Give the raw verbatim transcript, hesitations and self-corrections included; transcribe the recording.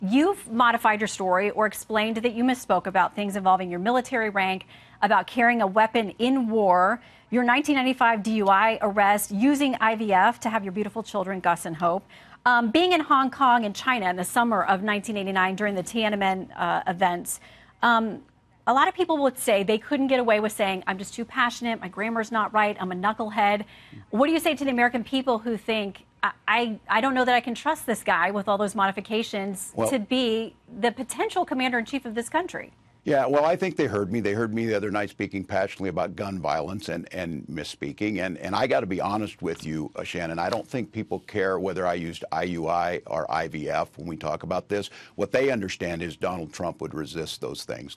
you've modified your story or explained that you misspoke about things involving your military rank, about carrying a weapon in war, your nineteen ninety-five D U I arrest, using I V F to have your beautiful children, Gus and Hope, um, being in Hong Kong and China in the summer of nineteen eighty-nine during the Tiananmen uh, events. Um, a lot of people would say they couldn't get away with saying, I'm just too passionate, my grammar's not right, I'm a knucklehead. What do you say to the American people who think, I, I, I don't know that I can trust this guy with all those modifications well, to be the potential commander-in-chief of this country? Yeah, well, I think they heard me. They heard me the other night speaking passionately about gun violence and, and misspeaking. And, and I got to be honest with you, uh, Shannon, I don't think people care whether I used I U I or I V F when we talk about this. What they understand is Donald Trump would resist those things.